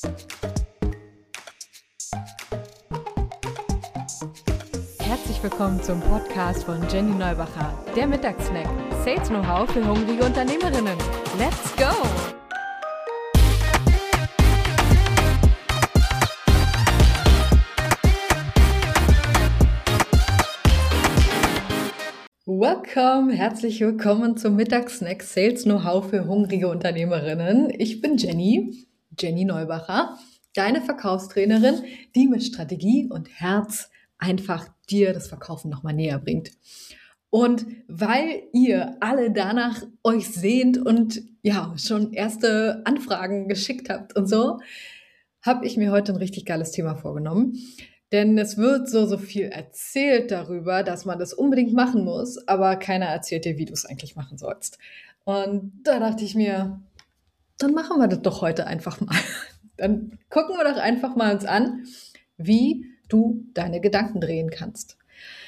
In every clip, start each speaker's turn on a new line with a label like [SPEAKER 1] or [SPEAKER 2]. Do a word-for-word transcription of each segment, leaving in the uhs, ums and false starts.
[SPEAKER 1] Herzlich willkommen zum Podcast von Jenny Neubacher, der Mittagssnack. Sales Know-how für hungrige Unternehmerinnen. Let's go! Welcome, herzlich willkommen zum Mittagssnack Sales Know-how für hungrige Unternehmerinnen. Ich bin Jenny, Jenny Neubacher, deine Verkaufstrainerin, die mit Strategie und Herz einfach dir das Verkaufen nochmal näher bringt. Und weil ihr alle danach euch sehnt und ja schon erste Anfragen geschickt habt und so, habe ich mir heute ein richtig geiles Thema vorgenommen. Denn es wird so, so viel erzählt darüber, dass man das unbedingt machen muss, aber keiner erzählt dir, wie du es eigentlich machen sollst. Und da dachte ich mir, dann machen wir das doch heute einfach mal. Dann gucken wir doch einfach mal uns an, wie du deine Gedanken drehen kannst.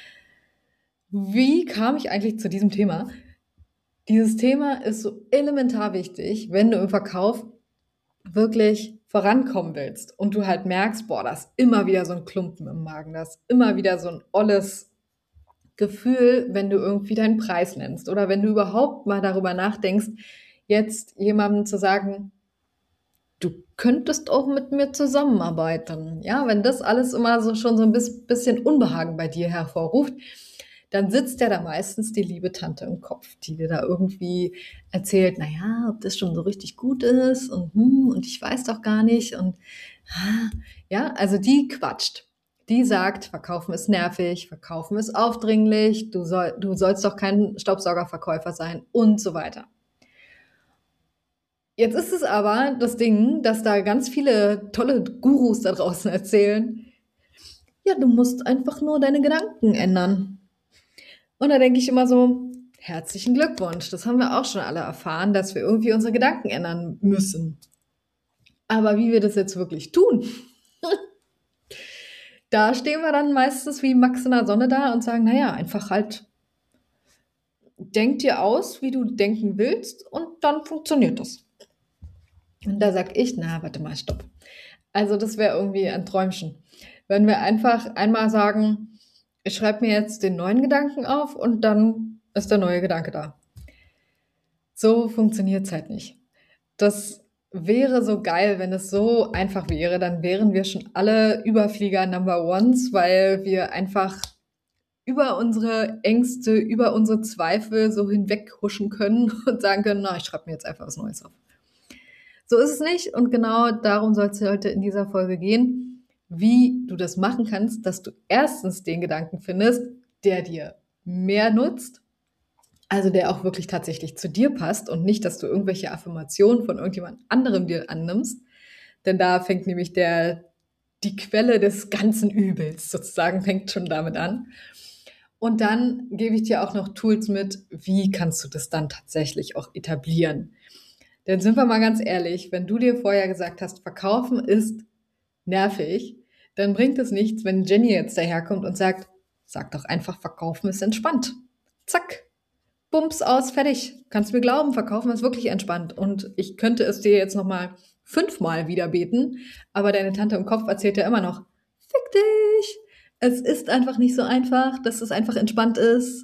[SPEAKER 1] Wie kam ich eigentlich zu diesem Thema? Dieses Thema ist so elementar wichtig, wenn du im Verkauf wirklich vorankommen willst und du halt merkst, boah, da ist immer wieder so ein Klumpen im Magen, da ist immer wieder so ein olles Gefühl, wenn du irgendwie deinen Preis nennst oder wenn du überhaupt mal darüber nachdenkst, jetzt jemandem zu sagen, du könntest auch mit mir zusammenarbeiten. Ja, wenn das alles immer so schon so ein bisschen Unbehagen bei dir hervorruft, dann sitzt ja da meistens die liebe Tante im Kopf, die dir da irgendwie erzählt, naja, ob das schon so richtig gut ist und hm, und ich weiß doch gar nicht und ja, also die quatscht. Die sagt, Verkaufen ist nervig, Verkaufen ist aufdringlich, du, soll, du sollst doch kein Staubsaugerverkäufer sein und so weiter. Jetzt ist es aber das Ding, dass da ganz viele tolle Gurus da draußen erzählen, ja, du musst einfach nur deine Gedanken ändern. Und da denke ich immer so, herzlichen Glückwunsch, das haben wir auch schon alle erfahren, dass wir irgendwie unsere Gedanken ändern müssen. Aber wie wir das jetzt wirklich tun, da stehen wir dann meistens wie Max in der Sonne da und sagen, naja, einfach halt, denk dir aus, wie du denken willst und dann funktioniert das. Und da sag ich, na, warte mal, stopp. Also das wäre irgendwie ein Träumchen. Wenn wir einfach einmal sagen, ich schreibe mir jetzt den neuen Gedanken auf und dann ist der neue Gedanke da. So funktioniert es halt nicht. Das wäre so geil, wenn es so einfach wäre, dann wären wir schon alle Überflieger Number Ones, weil wir einfach über unsere Ängste, über unsere Zweifel so hinweghuschen können und sagen können, na, ich schreibe mir jetzt einfach was Neues auf. So ist es nicht und genau darum soll es heute in dieser Folge gehen, wie du das machen kannst, dass du erstens den Gedanken findest, der dir mehr nutzt, also der auch wirklich tatsächlich zu dir passt und nicht, dass du irgendwelche Affirmationen von irgendjemand anderem dir annimmst, denn da fängt nämlich der, die Quelle des ganzen Übels sozusagen, fängt schon damit an. Und dann gebe ich dir auch noch Tools mit, wie kannst du das dann tatsächlich auch etablieren. Denn sind wir mal ganz ehrlich, wenn du dir vorher gesagt hast, Verkaufen ist nervig, dann bringt es nichts, wenn Jenny jetzt daherkommt und sagt, sag doch einfach, Verkaufen ist entspannt. Zack, Bums aus, fertig. Kannst mir glauben, Verkaufen ist wirklich entspannt. Und ich könnte es dir jetzt nochmal fünfmal wieder beten, aber deine Tante im Kopf erzählt ja immer noch, fick dich. Es ist einfach nicht so einfach, dass es einfach entspannt ist.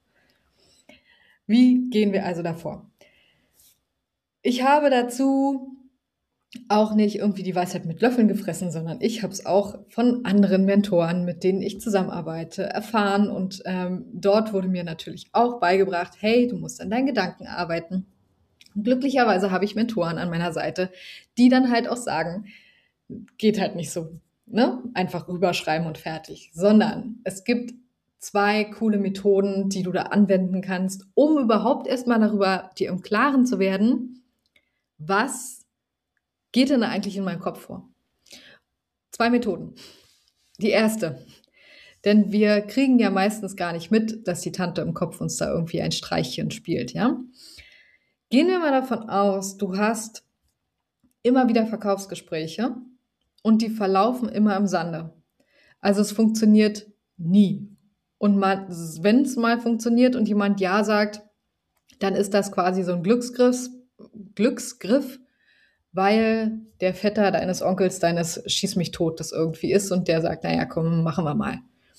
[SPEAKER 1] Wie gehen wir also davor? Ich habe dazu auch nicht irgendwie die Weisheit mit Löffeln gefressen, sondern ich habe es auch von anderen Mentoren, mit denen ich zusammenarbeite, erfahren. Und ähm, dort wurde mir natürlich auch beigebracht, hey, du musst an deinen Gedanken arbeiten. Und glücklicherweise habe ich Mentoren an meiner Seite, die dann halt auch sagen, geht halt nicht so, ne? Einfach rüberschreiben und fertig, sondern es gibt zwei coole Methoden, die du da anwenden kannst, um überhaupt erstmal darüber dir im Klaren zu werden, was geht denn da eigentlich in meinem Kopf vor? Zwei Methoden. Die erste, denn wir kriegen ja meistens gar nicht mit, dass die Tante im Kopf uns da irgendwie ein Streichchen spielt, ja? Gehen wir mal davon aus, du hast immer wieder Verkaufsgespräche und die verlaufen immer im Sande. Also es funktioniert nie. Und wenn es mal funktioniert und jemand Ja sagt, dann ist das quasi so ein Glücksgriff, Glücksgriff, weil der Vetter deines Onkels, deines Schieß mich tot das irgendwie ist und der sagt, naja, komm, machen wir mal.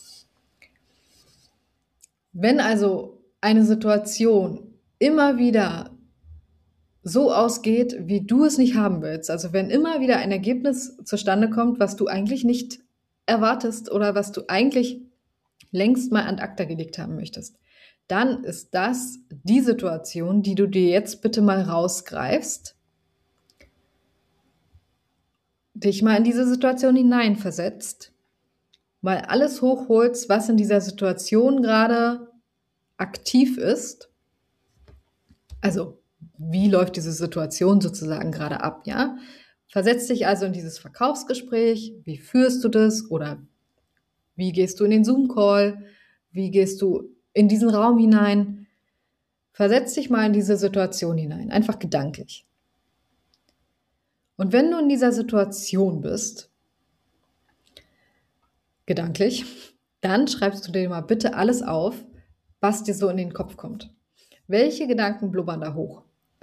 [SPEAKER 1] Wenn also eine Situation immer wieder so ausgeht, wie du es nicht haben willst, also wenn immer wieder ein Ergebnis zustande kommt, was du eigentlich nicht erwartest oder was du eigentlich längst mal an acta gelegt haben möchtest, dann ist das die Situation, die du dir jetzt bitte mal rausgreifst, dich mal in diese Situation hineinversetzt, mal alles hochholst, was in dieser Situation gerade aktiv ist. Also, wie läuft diese Situation sozusagen gerade ab, ja? Versetz dich also in dieses Verkaufsgespräch. Wie führst du das? Oder wie gehst du in den Zoom-Call? Wie gehst du in diesen Raum hinein? Versetz dich mal in diese Situation hinein, einfach gedanklich. Und wenn du in dieser Situation bist, gedanklich, dann schreibst du dir mal bitte alles auf, was dir so in den Kopf kommt. Welche Gedanken blubbern da hoch?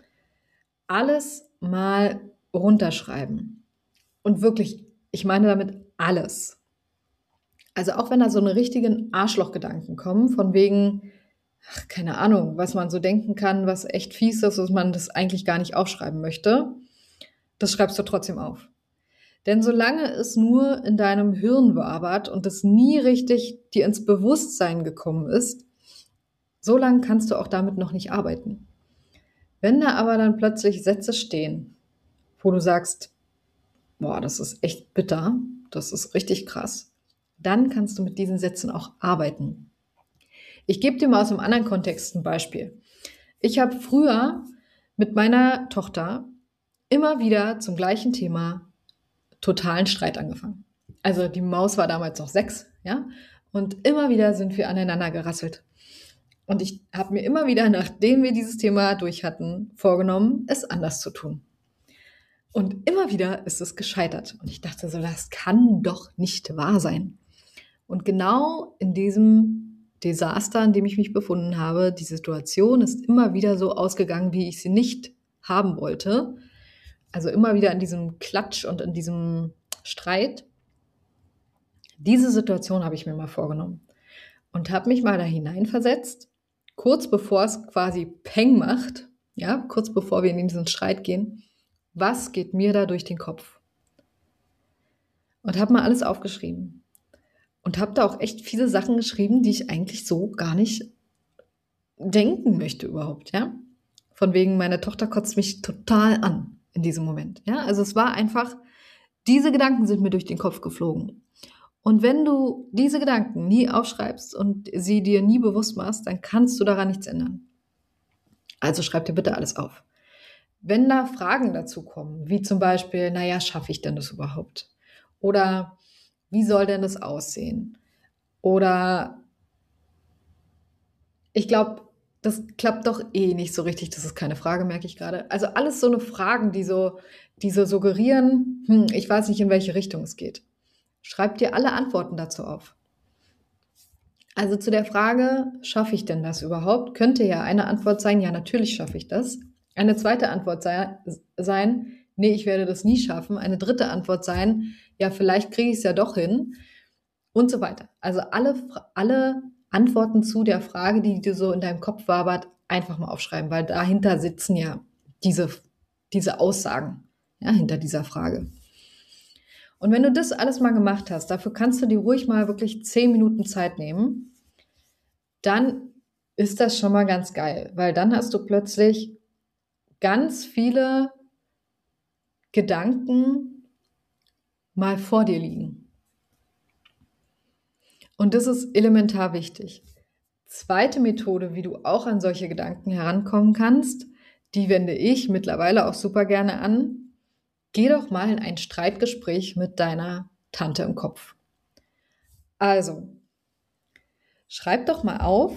[SPEAKER 1] Alles mal runterschreiben. Und wirklich, ich meine damit alles. Also auch wenn da so eine richtigen Arschlochgedanken kommen, von wegen, ach, keine Ahnung, was man so denken kann, was echt fies ist, dass man das eigentlich gar nicht aufschreiben möchte, das schreibst du trotzdem auf. Denn solange es nur in deinem Hirn wabert und es nie richtig dir ins Bewusstsein gekommen ist, so lange kannst du auch damit noch nicht arbeiten. Wenn da aber dann plötzlich Sätze stehen, wo du sagst, boah, das ist echt bitter, das ist richtig krass, dann kannst du mit diesen Sätzen auch arbeiten. Ich gebe dir mal aus einem anderen Kontext ein Beispiel. Ich habe früher mit meiner Tochter immer wieder zum gleichen Thema totalen Streit angefangen. Also die Maus war damals noch sechs, ja, und immer wieder sind wir aneinander gerasselt. Und ich habe mir immer wieder, nachdem wir dieses Thema durch hatten, vorgenommen, es anders zu tun. Und immer wieder ist es gescheitert. Und ich dachte so, das kann doch nicht wahr sein. Und genau in diesem Desaster, in dem ich mich befunden habe, die Situation ist immer wieder so ausgegangen, wie ich sie nicht haben wollte. Also immer wieder in diesem Klatsch und in diesem Streit. Diese Situation habe ich mir mal vorgenommen und habe mich mal da hineinversetzt, kurz bevor es quasi Peng macht, ja, kurz bevor wir in diesen Streit gehen, was geht mir da durch den Kopf? Und habe mal alles aufgeschrieben. Und habe da auch echt viele Sachen geschrieben, die ich eigentlich so gar nicht denken möchte überhaupt, ja. Von wegen, meine Tochter kotzt mich total an in diesem Moment, ja. Also es war einfach, diese Gedanken sind mir durch den Kopf geflogen. Und wenn du diese Gedanken nie aufschreibst und sie dir nie bewusst machst, dann kannst du daran nichts ändern. Also schreib dir bitte alles auf. Wenn da Fragen dazu kommen, wie zum Beispiel, naja, schaffe ich denn das überhaupt? Oder wie soll denn das aussehen? Oder ich glaube, das klappt doch eh nicht so richtig, das ist keine Frage, merke ich gerade. Also alles so eine Fragen, die so, die so suggerieren, hm, ich weiß nicht, in welche Richtung es geht. Schreib dir alle Antworten dazu auf. Also zu der Frage, schaffe ich denn das überhaupt, könnte ja eine Antwort sein, ja, natürlich schaffe ich das. Eine zweite Antwort sei, sein, nee, ich werde das nie schaffen. Eine dritte Antwort sein, ja, vielleicht kriege ich es ja doch hin und so weiter. Also alle, alle Antworten zu der Frage, die dir so in deinem Kopf wabert, einfach mal aufschreiben, weil dahinter sitzen ja diese, diese Aussagen, ja, hinter dieser Frage. Und wenn du das alles mal gemacht hast, dafür kannst du dir ruhig mal wirklich zehn Minuten Zeit nehmen, dann ist das schon mal ganz geil, weil dann hast du plötzlich ganz viele Gedanken mal vor dir liegen. Und das ist elementar wichtig. Zweite Methode, wie du auch an solche Gedanken herankommen kannst, die wende ich mittlerweile auch super gerne an. Geh doch mal in ein Streitgespräch mit deiner Tante im Kopf. Also, schreib doch mal auf,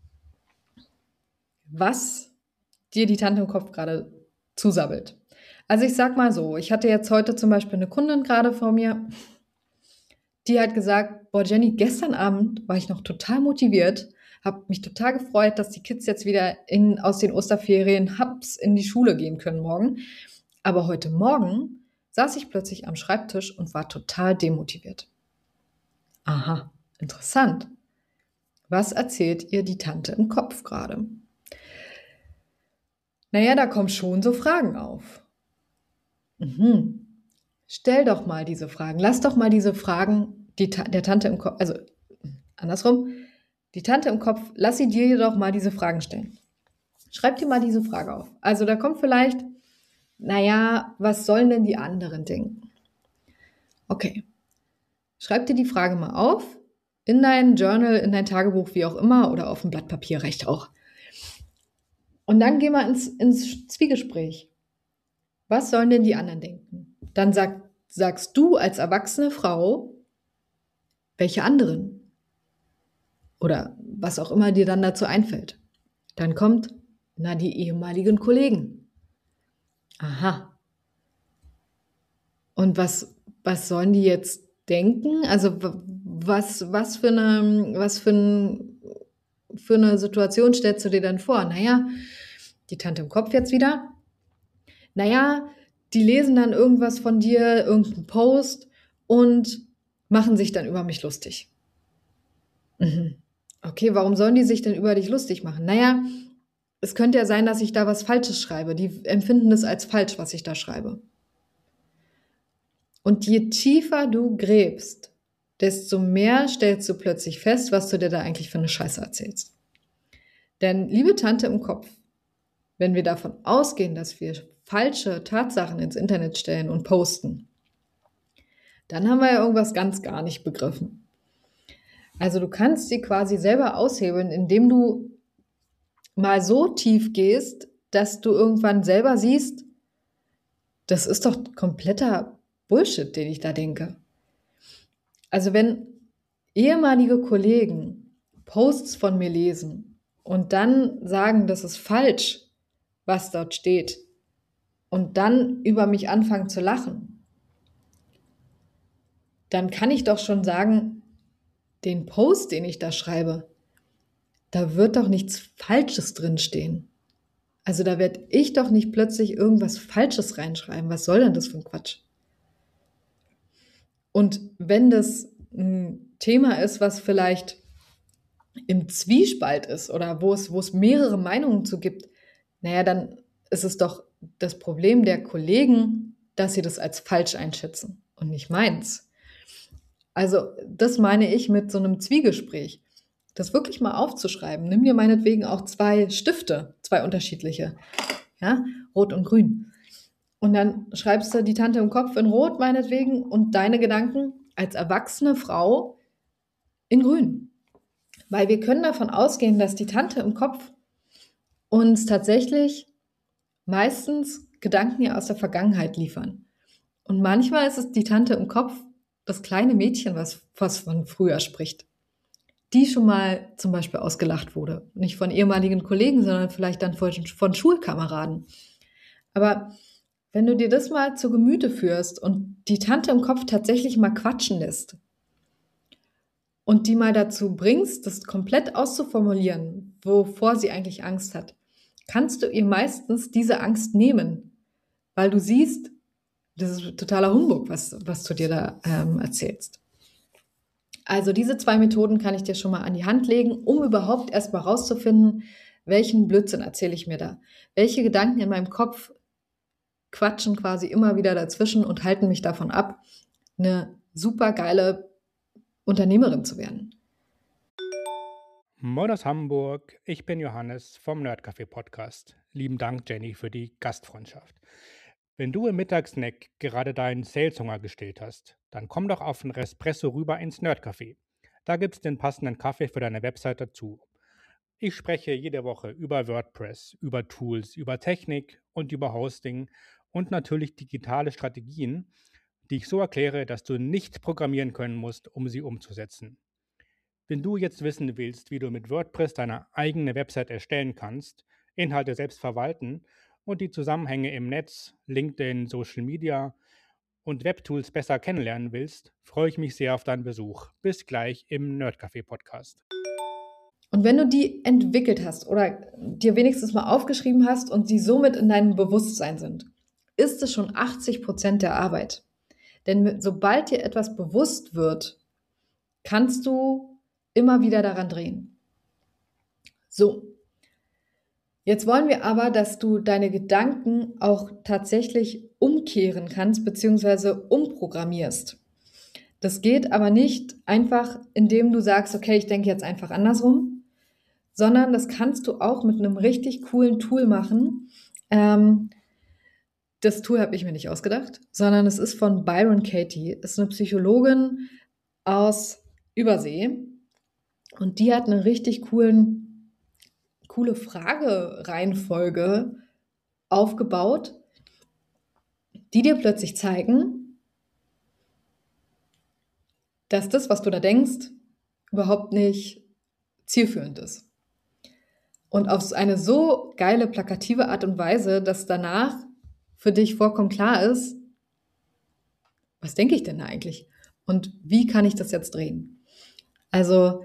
[SPEAKER 1] was dir die Tante im Kopf gerade zusabbelt. Also ich sag mal so, ich hatte jetzt heute zum Beispiel eine Kundin gerade vor mir, die hat gesagt, boah Jenny, gestern Abend war ich noch total motiviert, habe mich total gefreut, dass die Kids jetzt wieder in, aus den Osterferien Hubs in die Schule gehen können morgen. Aber heute Morgen saß ich plötzlich am Schreibtisch und war total demotiviert. Aha, interessant. Was erzählt ihr die Tante im Kopf gerade? Naja, da kommen schon so Fragen auf. Mhm. Stell doch mal diese Fragen. Lass doch mal diese Fragen die Ta- der Tante im Kopf, also andersrum, die Tante im Kopf, lass sie dir doch mal diese Fragen stellen. Schreib dir mal diese Frage auf. Also da kommt vielleicht, naja, was sollen denn die anderen denken? Okay, schreib dir die Frage mal auf, in dein Journal, in dein Tagebuch, wie auch immer, oder auf ein Blatt Papier, reicht auch. Und dann geh mal ins, ins Zwiegespräch. Was sollen denn die anderen denken? Dann sag, sagst du als erwachsene Frau, welche anderen? Oder was auch immer dir dann dazu einfällt. Dann kommt, na, die ehemaligen Kollegen. Aha. Und was, was sollen die jetzt denken? Also was, was, für eine, was für, ein, für eine Situation stellst du dir dann vor? Naja, die Tante im Kopf jetzt wieder. Naja, die lesen dann irgendwas von dir, irgendeinen Post und machen sich dann über mich lustig. Mhm. Okay, warum sollen die sich denn über dich lustig machen? Naja, es könnte ja sein, dass ich da was Falsches schreibe. Die empfinden das als falsch, was ich da schreibe. Und je tiefer du gräbst, desto mehr stellst du plötzlich fest, was du dir da eigentlich für eine Scheiße erzählst. Denn, liebe Tante im Kopf, wenn wir davon ausgehen, dass wir falsche Tatsachen ins Internet stellen und posten, dann haben wir ja irgendwas ganz gar nicht begriffen. Also du kannst sie quasi selber aushebeln, indem du mal so tief gehst, dass du irgendwann selber siehst, das ist doch kompletter Bullshit, den ich da denke. Also wenn ehemalige Kollegen Posts von mir lesen und dann sagen, das ist falsch, was dort steht, und dann über mich anfangen zu lachen, dann kann ich doch schon sagen, den Post, den ich da schreibe, da wird doch nichts Falsches drinstehen. Also da werde ich doch nicht plötzlich irgendwas Falsches reinschreiben. Was soll denn das für ein Quatsch? Und wenn das ein Thema ist, was vielleicht im Zwiespalt ist oder wo es, wo es mehrere Meinungen zu gibt, naja, dann ist es doch das Problem der Kollegen, dass sie das als falsch einschätzen und nicht meins. Also das meine ich mit so einem Zwiegespräch. Das wirklich mal aufzuschreiben. Nimm dir meinetwegen auch zwei Stifte, zwei unterschiedliche, ja, rot und grün. Und dann schreibst du die Tante im Kopf in rot meinetwegen und deine Gedanken als erwachsene Frau in grün. Weil wir können davon ausgehen, dass die Tante im Kopf uns tatsächlich meistens Gedanken ja aus der Vergangenheit liefern. Und manchmal ist es die Tante im Kopf, das kleine Mädchen, was, was von früher spricht, die schon mal zum Beispiel ausgelacht wurde. Nicht von ehemaligen Kollegen, sondern vielleicht dann von, von Schulkameraden. Aber wenn du dir das mal zu Gemüte führst und die Tante im Kopf tatsächlich mal quatschen lässt und die mal dazu bringst, das komplett auszuformulieren, wovor sie eigentlich Angst hat, kannst du ihr meistens diese Angst nehmen, weil du siehst, das ist totaler Humbug, was, was du dir da ähm, erzählst. Also diese zwei Methoden kann ich dir schon mal an die Hand legen, um überhaupt erstmal rauszufinden, welchen Blödsinn erzähle ich mir da. Welche Gedanken in meinem Kopf quatschen quasi immer wieder dazwischen und halten mich davon ab, eine super geile Unternehmerin zu werden.
[SPEAKER 2] Moin aus Hamburg, ich bin Johannes vom Nerdcafé Podcast. Lieben Dank, Jenny, für die Gastfreundschaft. Wenn du im Mittagssnack gerade deinen Saleshunger gestillt hast, dann komm doch auf ein Espresso rüber ins Nerdcafé. Da gibt's den passenden Kaffee für deine Website dazu. Ich spreche jede Woche über WordPress, über Tools, über Technik und über Hosting und natürlich digitale Strategien, die ich so erkläre, dass du nicht programmieren können musst, um sie umzusetzen. Wenn du jetzt wissen willst, wie du mit WordPress deine eigene Website erstellen kannst, Inhalte selbst verwalten und die Zusammenhänge im Netz, LinkedIn, Social Media und Webtools besser kennenlernen willst, freue ich mich sehr auf deinen Besuch. Bis gleich im Nerdcafé Podcast.
[SPEAKER 1] Und wenn du die entwickelt hast oder dir wenigstens mal aufgeschrieben hast und sie somit in deinem Bewusstsein sind, ist es schon achtzig Prozent der Arbeit. Denn sobald dir etwas bewusst wird, kannst du immer wieder daran drehen. So, jetzt wollen wir aber, dass du deine Gedanken auch tatsächlich umkehren kannst bzw. umprogrammierst. Das geht aber nicht einfach, indem du sagst, okay, ich denke jetzt einfach andersrum, sondern das kannst du auch mit einem richtig coolen Tool machen. Ähm, das Tool habe ich mir nicht ausgedacht, sondern es ist von Byron Katie. Ist eine Psychologin aus Übersee und die hat eine richtig coolen, coole Fragereihenfolge aufgebaut, die dir plötzlich zeigen, dass das, was du da denkst, überhaupt nicht zielführend ist. Und auf eine so geile, plakative Art und Weise, dass danach für dich vollkommen klar ist, was denke ich denn da eigentlich? Und wie kann ich das jetzt drehen? Also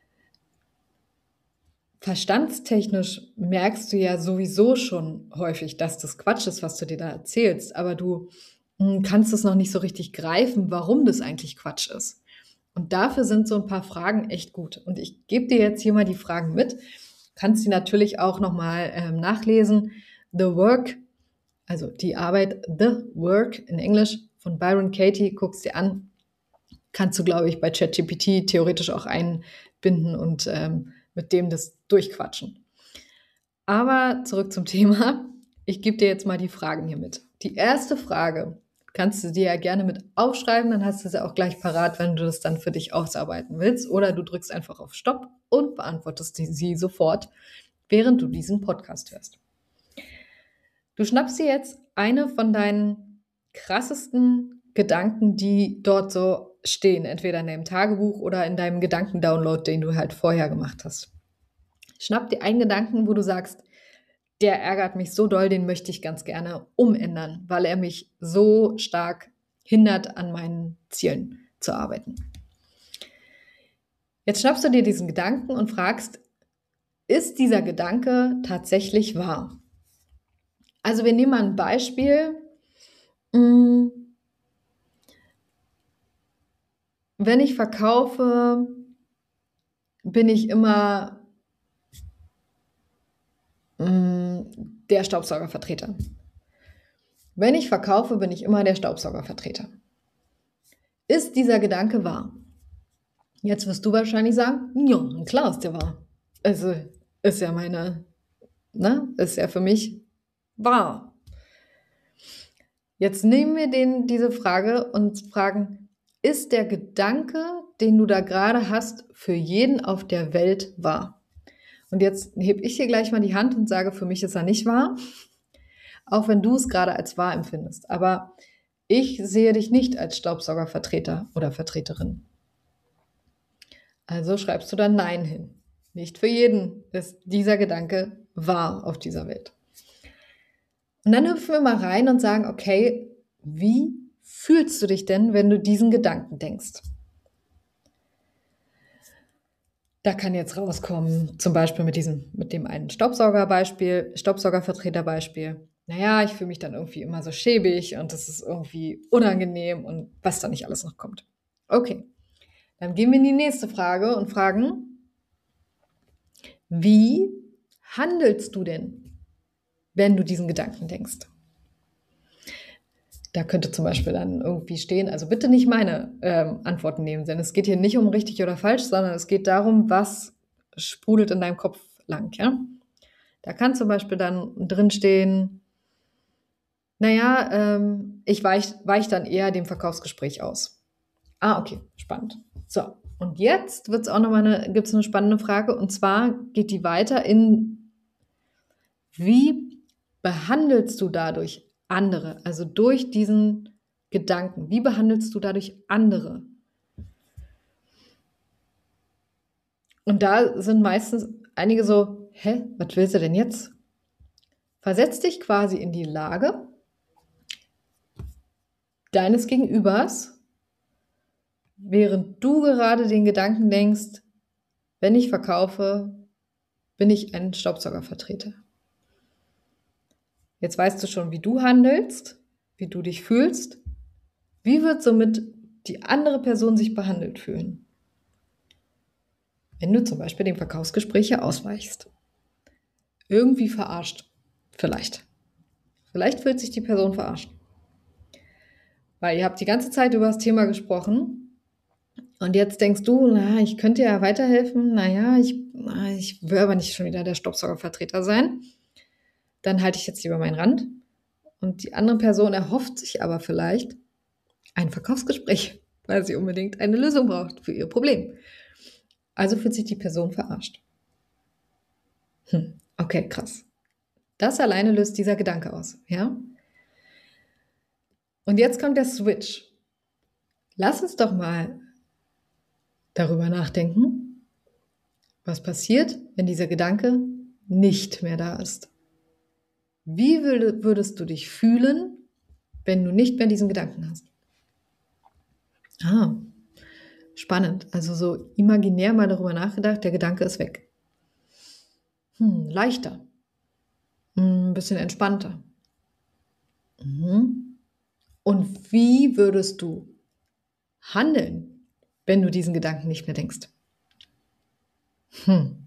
[SPEAKER 1] verstandstechnisch merkst du ja sowieso schon häufig, dass das Quatsch ist, was du dir da erzählst, aber du mh, kannst es noch nicht so richtig greifen, warum das eigentlich Quatsch ist. Und dafür sind so ein paar Fragen echt gut. Und ich gebe dir jetzt hier mal die Fragen mit. Kannst die natürlich auch nochmal ähm, nachlesen. The Work, also die Arbeit The Work in Englisch von Byron Katie, guckst dir an. Kannst du, glaube ich, bei ChatGPT theoretisch auch einbinden und ähm, mit dem das durchquatschen. Aber zurück zum Thema. Ich gebe dir jetzt mal die Fragen hier mit. Die erste Frage kannst du dir ja gerne mit aufschreiben, dann hast du sie auch gleich parat, wenn du das dann für dich ausarbeiten willst. Oder du drückst einfach auf Stopp und beantwortest sie sofort, während du diesen Podcast hörst. Du schnappst dir jetzt eine von deinen krassesten Gedanken, die dort so stehen, entweder in deinem Tagebuch oder in deinem Gedankendownload, den du halt vorher gemacht hast. Schnapp dir einen Gedanken, wo du sagst, der ärgert mich so doll, den möchte ich ganz gerne umändern, weil er mich so stark hindert, an meinen Zielen zu arbeiten. Jetzt schnappst du dir diesen Gedanken und fragst, ist dieser Gedanke tatsächlich wahr? Also wir nehmen mal ein Beispiel. Wenn ich verkaufe, bin ich immer der Staubsaugervertreter. Wenn ich verkaufe, bin ich immer der Staubsaugervertreter. Ist dieser Gedanke wahr? Jetzt wirst du wahrscheinlich sagen, ja, klar ist der wahr. Also ist ja meine, ne, ist ja für mich wahr. Jetzt nehmen wir den, diese Frage und fragen, ist der Gedanke, den du da gerade hast, für jeden auf der Welt wahr? Und jetzt hebe ich hier gleich mal die Hand und sage, für mich ist er nicht wahr, auch wenn du es gerade als wahr empfindest. Aber ich sehe dich nicht als Staubsaugervertreter oder Vertreterin. Also schreibst du dann Nein hin. Nicht für jeden ist dieser Gedanke wahr auf dieser Welt. Und dann hüpfen wir mal rein und sagen, okay, wie fühlst du dich denn, wenn du diesen Gedanken denkst? Da kann jetzt rauskommen, zum Beispiel mit diesem, mit dem einen Staubsaugerbeispiel, Staubsaugervertreterbeispiel. Naja, ich fühle mich dann irgendwie immer so schäbig und das ist irgendwie unangenehm und was da nicht alles noch kommt. Okay, dann gehen wir in die nächste Frage und fragen, wie handelst du denn, wenn du diesen Gedanken denkst? Da könnte zum Beispiel dann irgendwie stehen, also bitte nicht meine ähm, Antworten nehmen, denn es geht hier nicht um richtig oder falsch, sondern es geht darum, was sprudelt in deinem Kopf lang. Ja? Da kann zum Beispiel dann drin stehen, naja, ähm, ich weich, weich dann eher dem Verkaufsgespräch aus. Ah, okay, spannend. So, und jetzt wird's auch noch mal eine, gibt's eine spannende Frage, und zwar geht die weiter in, wie behandelst du dadurch andere, also durch diesen Gedanken. Wie behandelst du dadurch andere? Und da sind meistens einige so, hä, was willst du denn jetzt? Versetz dich quasi in die Lage deines Gegenübers, während du gerade den Gedanken denkst, wenn ich verkaufe, bin ich ein Staubsaugervertreter. Jetzt weißt du schon, wie du handelst. wie du dich fühlst, wie wird somit die andere Person sich behandelt fühlen? Wenn du zum Beispiel dem Verkaufsgespräch ausweichst. Irgendwie verarscht. Vielleicht. Vielleicht fühlt sich die Person verarscht. Weil ihr habt die ganze Zeit über das Thema gesprochen und jetzt denkst du, na, ich könnte ja weiterhelfen, naja, ich, na, ich will aber nicht schon wieder der Staubsaugervertreter sein. Dann halte ich jetzt lieber meinen Rand. Und die andere Person erhofft sich aber vielleicht ein Verkaufsgespräch, weil sie unbedingt eine Lösung braucht für ihr Problem. Also fühlt sich die Person verarscht. Hm, okay, krass. Das alleine löst dieser Gedanke aus, ja? Und jetzt kommt der Switch. Lass uns doch mal darüber nachdenken, was passiert, wenn dieser Gedanke nicht mehr da ist. Wie würdest du dich fühlen, wenn du nicht mehr diesen Gedanken hast? Ah, spannend. Also so imaginär mal darüber nachgedacht, der Gedanke ist weg. Hm, leichter. Ein bisschen entspannter. Mhm. Und wie würdest du handeln, wenn du diesen Gedanken nicht mehr denkst? Hm.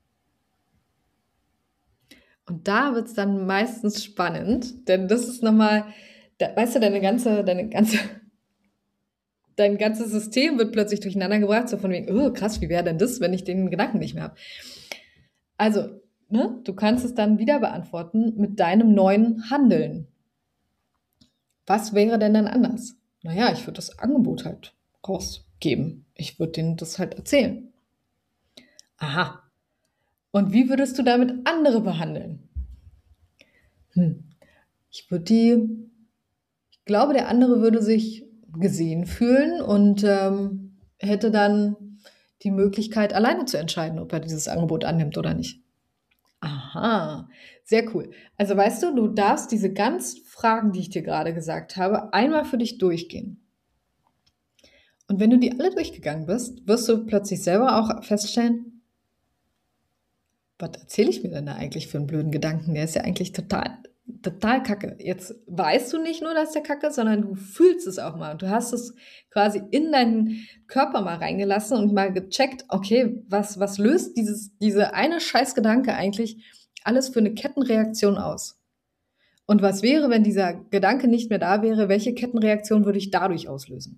[SPEAKER 1] Und da wird es dann meistens spannend, denn das ist nochmal, da, weißt du, deine ganze, deine ganze, dein ganzes System wird plötzlich durcheinander gebracht, so von wegen, oh krass, wie wäre denn das, wenn ich den Gedanken nicht mehr habe? Also, ne, du kannst es dann wieder beantworten mit deinem neuen Handeln. Was wäre denn dann anders? Naja, ich würde das Angebot halt rausgeben. Ich würde denen das halt erzählen. Aha. Und wie würdest du damit andere behandeln? Hm. Ich würde die, ich glaube, der andere würde sich gesehen fühlen und ähm, hätte dann die Möglichkeit, alleine zu entscheiden, ob er dieses Angebot annimmt oder nicht. Aha, sehr cool. Also weißt du, du darfst diese ganzen Fragen, die ich dir gerade gesagt habe, einmal für dich durchgehen. Und wenn du die alle durchgegangen bist, wirst du plötzlich selber auch feststellen, was erzähle ich mir denn da eigentlich für einen blöden Gedanken? Der ist ja eigentlich total, total kacke. Jetzt weißt du nicht nur, dass der kacke ist, sondern du fühlst es auch mal. Und du hast es quasi in deinen Körper mal reingelassen und mal gecheckt, okay, was, was löst dieses, diese eine Scheißgedanke eigentlich alles für eine Kettenreaktion aus? Und was wäre, wenn dieser Gedanke nicht mehr da wäre? Welche Kettenreaktion würde ich dadurch auslösen?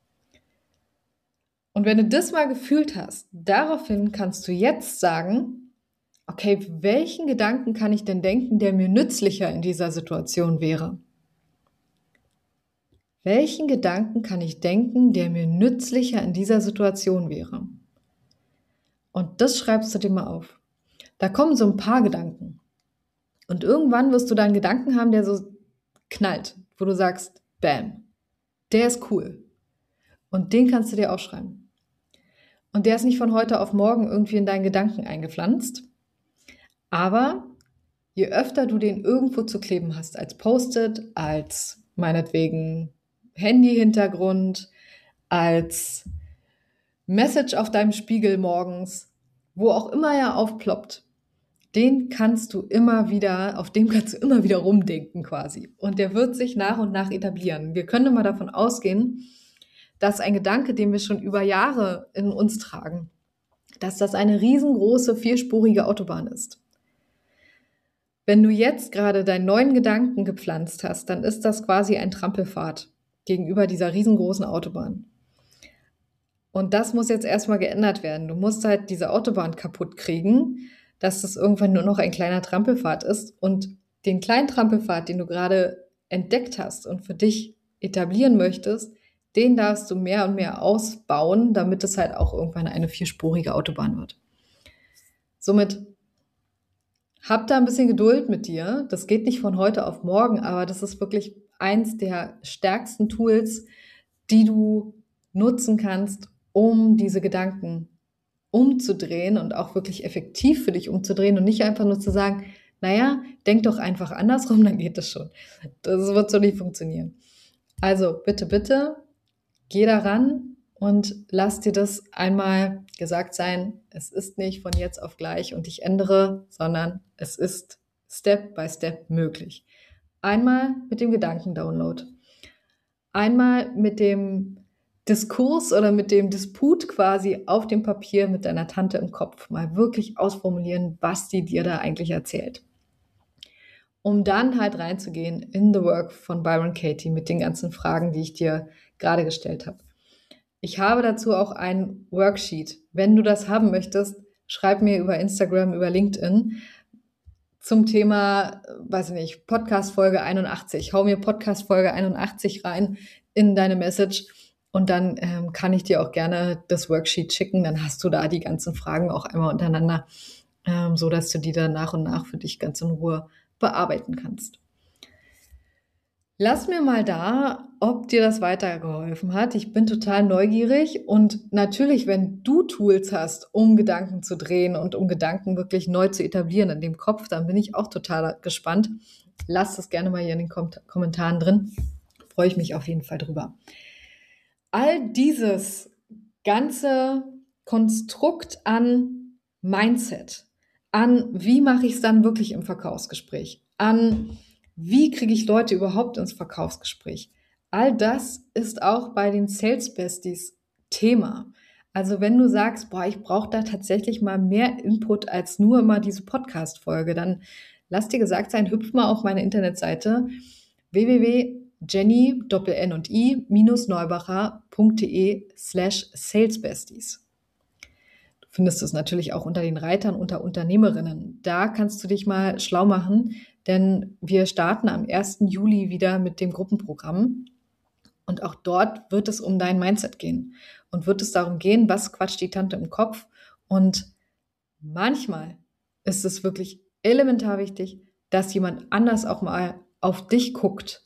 [SPEAKER 1] Und wenn du das mal gefühlt hast, daraufhin kannst du jetzt sagen, okay, welchen Gedanken kann ich denn denken, der mir nützlicher in dieser Situation wäre? Welchen Gedanken kann ich denken, der mir nützlicher in dieser Situation wäre? Und das schreibst du dir mal auf. Da kommen so ein paar Gedanken. Und irgendwann wirst du da einen Gedanken haben, der so knallt, wo du sagst, bam, der ist cool. Und den kannst du dir aufschreiben. Und der ist nicht von heute auf morgen irgendwie in deinen Gedanken eingepflanzt. Aber je öfter du den irgendwo zu kleben hast, als Post-it, als meinetwegen Handy-Hintergrund, als Message auf deinem Spiegel morgens, wo auch immer er aufploppt, den kannst du immer wieder, auf dem kannst du immer wieder rumdenken quasi. Und der wird sich nach und nach etablieren. Wir können mal davon ausgehen, dass ein Gedanke, den wir schon über Jahre in uns tragen, dass das eine riesengroße, vierspurige Autobahn ist. Wenn du jetzt gerade deinen neuen Gedanken gepflanzt hast, dann ist das quasi ein Trampelpfad gegenüber dieser riesengroßen Autobahn. Und das muss jetzt erstmal geändert werden. Du musst halt diese Autobahn kaputt kriegen, dass das irgendwann nur noch ein kleiner Trampelpfad ist. Und den kleinen Trampelpfad, den du gerade entdeckt hast und für dich etablieren möchtest, den darfst du mehr und mehr ausbauen, damit es halt auch irgendwann eine vierspurige Autobahn wird. Somit hab da ein bisschen Geduld mit dir. Das geht nicht von heute auf morgen, aber das ist wirklich eins der stärksten Tools, die du nutzen kannst, um diese Gedanken umzudrehen und auch wirklich effektiv für dich umzudrehen und nicht einfach nur zu sagen, naja, denk doch einfach andersrum, dann geht das schon. Das wird so nicht funktionieren. Also bitte, bitte, geh daran und lass dir das einmal gesagt sein, es ist nicht von jetzt auf gleich und ich ändere, sondern es ist Step by Step möglich. Einmal mit dem Gedankendownload. Einmal mit dem Diskurs oder mit dem Disput quasi auf dem Papier mit deiner Tante im Kopf. Mal wirklich ausformulieren, was die dir da eigentlich erzählt. Um dann halt reinzugehen in The Work von Byron Katie mit den ganzen Fragen, die ich dir gerade gestellt habe. Ich habe dazu auch ein Worksheet. Wenn du das haben möchtest, schreib mir über Instagram, über LinkedIn zum Thema, weiß ich nicht, Podcast-Folge einundachtzig. Hau mir Podcast-Folge einundachtzig rein in deine Message und dann ähm, kann ich dir auch gerne das Worksheet schicken. Dann hast du da die ganzen Fragen auch einmal untereinander, ähm, so dass du die dann nach und nach für dich ganz in Ruhe bearbeiten kannst. Lass mir mal da, ob dir das weitergeholfen hat. Ich bin total neugierig und natürlich, wenn du Tools hast, um Gedanken zu drehen und um Gedanken wirklich neu zu etablieren in dem Kopf, dann bin ich auch total gespannt. Lass das gerne mal hier in den Kom- Kommentaren drin. Freue ich mich auf jeden Fall drüber. All dieses ganze Konstrukt an Mindset, an wie mache ich es dann wirklich im Verkaufsgespräch, an wie kriege ich Leute überhaupt ins Verkaufsgespräch, all das ist auch bei den Sales Besties Thema. Also wenn du sagst, boah, ich brauche da tatsächlich mal mehr Input als nur immer diese Podcast-Folge, dann lass dir gesagt sein, hüpf mal auf meine Internetseite w w w punkt jenny n und i neubacher punkt de slash salesbesties. Du findest es natürlich auch unter den Reitern unter Unternehmerinnen. Da kannst du dich mal schlau machen, denn wir starten am ersten Juli wieder mit dem Gruppenprogramm und auch dort wird es um dein Mindset gehen und wird es darum gehen, was quatscht die Tante im Kopf, und manchmal ist es wirklich elementar wichtig, dass jemand anders auch mal auf dich guckt.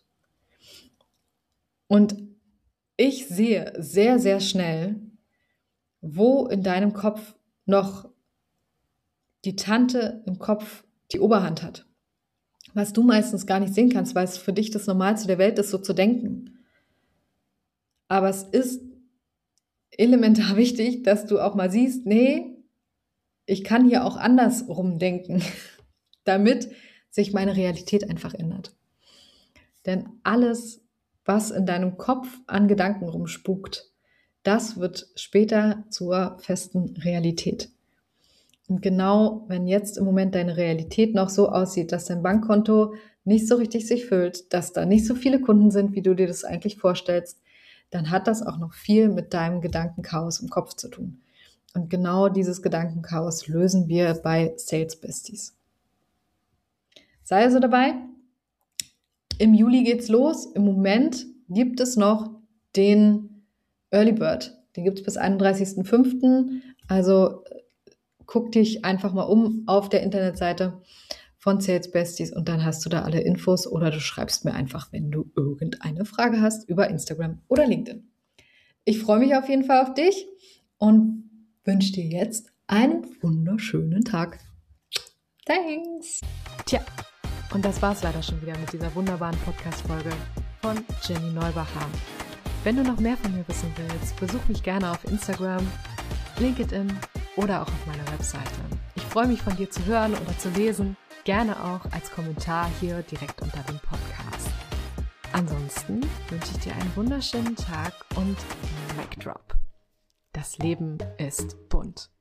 [SPEAKER 1] Und ich sehe sehr, sehr schnell, wo in deinem Kopf noch die Tante im Kopf die Oberhand hat. Was du meistens gar nicht sehen kannst, weil es für dich das Normalste der Welt ist, so zu denken. Aber es ist elementar wichtig, dass du auch mal siehst, nee, ich kann hier auch andersrum denken, damit sich meine Realität einfach ändert. Denn alles, was in deinem Kopf an Gedanken rumspukt, das wird später zur festen Realität. Und genau, wenn jetzt im Moment deine Realität noch so aussieht, dass dein Bankkonto nicht so richtig sich füllt, dass da nicht so viele Kunden sind, wie du dir das eigentlich vorstellst, dann hat das auch noch viel mit deinem Gedankenchaos im Kopf zu tun. Und genau dieses Gedankenchaos lösen wir bei Sales Besties. Sei also dabei. Im Juli geht's los. Im Moment gibt es noch den Early Bird. Den gibt es bis einunddreißigsten fünften Also guck dich einfach mal um auf der Internetseite von Sales Besties und dann hast du da alle Infos oder du schreibst mir einfach, wenn du irgendeine Frage hast, über Instagram oder LinkedIn. Ich freue mich auf jeden Fall auf dich und wünsche dir jetzt einen wunderschönen Tag. Thanks! Tja, und das war's leider schon wieder mit dieser wunderbaren Podcast-Folge von Jenny Neubacher. Wenn du noch mehr von mir wissen willst, besuch mich gerne auf Instagram, LinkedIn oder auch auf meiner Webseite. Ich freue mich, von dir zu hören oder zu lesen, gerne auch als Kommentar hier direkt unter dem Podcast. Ansonsten wünsche ich dir einen wunderschönen Tag und Mic Drop. Das Leben ist bunt.